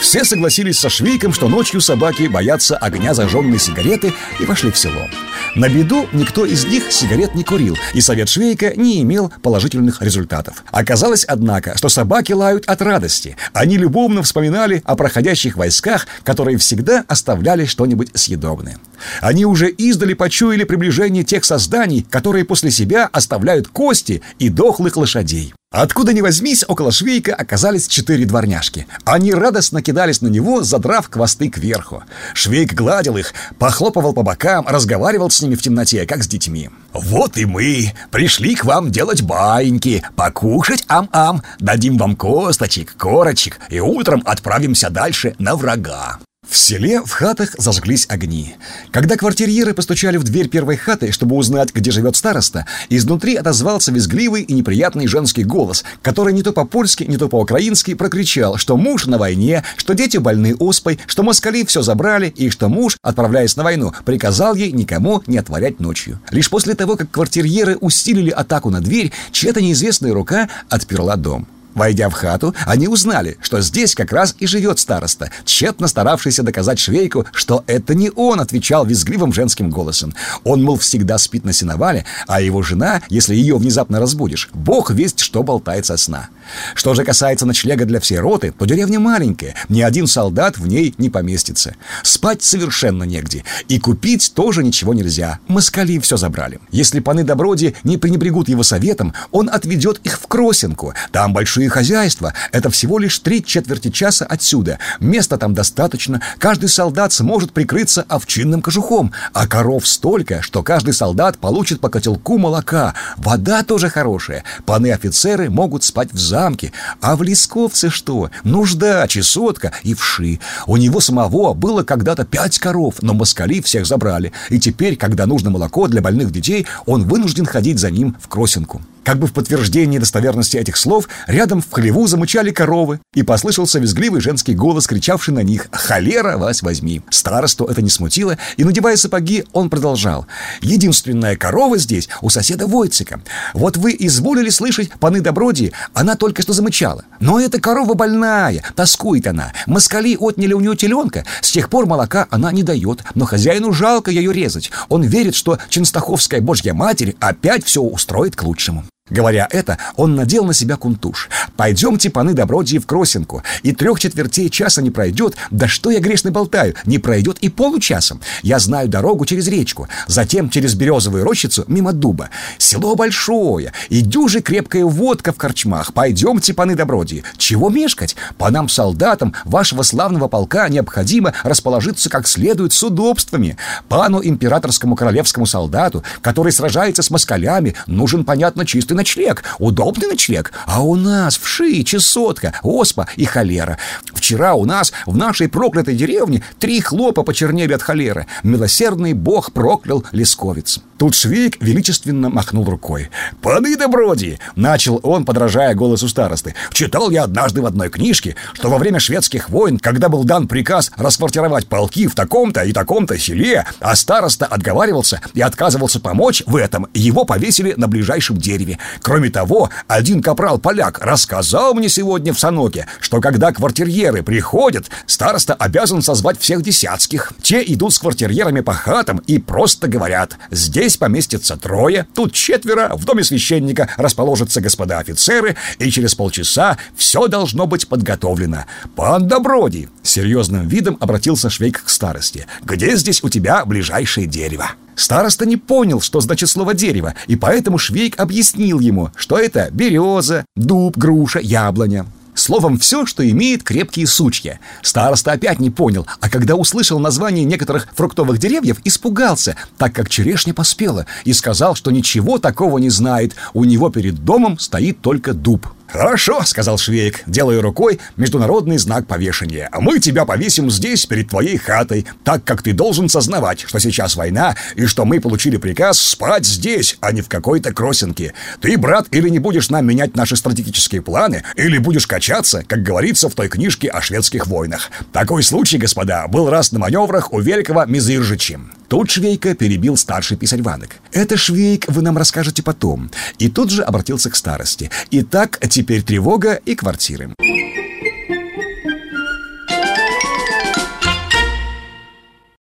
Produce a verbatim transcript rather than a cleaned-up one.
Все согласились со Швейком, что ночью собаки боятся огня зажженной сигареты, и вошли в село. На беду никто из них сигарет не курил, и совет Швейка не имел положительных результатов. Оказалось, однако, что собаки лают от радости. Они любовно вспоминали о проходящих войсках, которые всегда оставляли что-нибудь съедобное. Они уже издали почуяли приближение тех созданий, которые после себя оставляют кости и дохлых лошадей. Откуда ни возьмись, около Швейка оказались четыре дворняжки. Они радостно кидались на него, задрав хвосты кверху. Швейк гладил их, похлопывал по бокам, разговаривал с ними в темноте, как с детьми. «Вот и мы пришли к вам делать баиньки, покушать ам-ам, дадим вам косточек, корочек и утром отправимся дальше на врага». В селе в хатах зажглись огни. Когда квартирьеры постучали в дверь первой хаты, чтобы узнать, где живет староста, изнутри отозвался визгливый и неприятный женский голос, который не то по-польски, не то по-украински прокричал, что муж на войне, что дети больны оспой, что москали все забрали и что муж, отправляясь на войну, приказал ей никому не отворять ночью. Лишь после того, как квартирьеры усилили атаку на дверь, чья-то неизвестная рука отперла дом. Войдя в хату, они узнали, что здесь как раз и живет староста, тщетно старавшийся доказать Швейку, что это не он отвечал визгливым женским голосом. Он, мол, всегда спит на сеновале, а его жена, если ее внезапно разбудишь, бог весть, что болтает со сна. Что же касается ночлега для всей роты, то деревня маленькая, ни один солдат в ней не поместится. Спать совершенно негде, и купить тоже ничего нельзя. Москали все забрали. Если паны Доброди не пренебрегут его советом, он отведет их в Кросинку. Там большие хозяйства, это всего лишь три четверти часа отсюда. Места там достаточно, каждый солдат сможет прикрыться овчинным кожухом, а коров столько, что каждый солдат получит по котелку молока. Вода тоже хорошая. Паны-офицеры могут спать в замке. А в Лесковце что? Нужда, чесотка и вши. У него самого было когда-то пять коров, но москали всех забрали. И теперь, когда нужно молоко для больных детей, он вынужден ходить за ним в Кросинку. Как бы в подтверждение достоверности этих слов, рядом в хлеву замычали коровы, и послышался визгливый женский голос, кричавший на них: «Холера вас возьми!». Старосту это не смутило, и, надевая сапоги, он продолжал: «Единственная корова здесь у соседа Войцека. Вот вы изволили слышать, паны Доброди, она только что замычала. Но эта корова больная, тоскует она. Москали отняли у нее теленка, с тех пор молока она не дает, но хозяину жалко ее резать. Он верит, что Ченстаховская Божья Матерь опять все устроит к лучшему». Говоря это, он надел на себя кунтуш. «Пойдемте, паны Добродии, в Кросинку, и трех четвертей часа не пройдет, да что я грешно болтаю, не пройдет и получасом. Я знаю дорогу через речку, затем через березовую рощицу мимо дуба. Село большое, и дюже крепкая водка в корчмах. Пойдемте, паны Добродии, чего мешкать? Панам-солдатам вашего славного полка необходимо расположиться как следует с удобствами. Пану императорскому королевскому солдату, который сражается с москалями, нужен, понятно, чистый ночлег, удобный ночлег. А у нас вши, чесотка, оспа и холера. Вчера у нас в нашей проклятой деревне три хлопа почернели от холеры. Милосердный бог проклял Лесковец». Тут Швейк величественно махнул рукой. «Паны Доброди!» — начал он, подражая голосу старосты. «Читал я однажды в одной книжке, что во время шведских войн, когда был дан приказ расквартировать полки в таком-то и таком-то селе, а староста отговаривался и отказывался помочь в этом, его повесили на ближайшем дереве. Кроме того, один капрал-поляк рассказал мне сегодня в Саноке, что когда квартирьеры приходят, староста обязан созвать всех десятских. Те идут с квартирьерами по хатам и просто говорят: здесь поместится трое, тут четверо, в доме священника расположатся господа офицеры, и через полчаса все должно быть подготовлено. Пан Доброди!» — серьезным видом обратился Швейк к старости. «Где здесь у тебя ближайшее дерево?» Староста не понял, что значит слово «дерево», и поэтому Швейк объяснил ему, что это береза, дуб, груша, яблоня. Словом, все, что имеет крепкие сучья. Староста опять не понял, а когда услышал название некоторых фруктовых деревьев, испугался, так как черешня поспела, и сказал, что ничего такого не знает, у него перед домом стоит только дуб. «Хорошо», — сказал Швейк, делая рукой международный знак повешения. «Мы тебя повесим здесь, перед твоей хатой, так как ты должен сознавать, что сейчас война, и что мы получили приказ спать здесь, а не в какой-то Кросинке. Ты, брат, или не будешь нам менять наши стратегические планы, или будешь качаться, как говорится в той книжке о шведских войнах. Такой случай, господа, был раз на маневрах у великого Мизыржичи». Тут Швейка перебил старший писарь Ванок. «Это, Швейк, вы нам расскажете потом». И тут же обратился к старости. «Итак, теперь тревога и квартиры».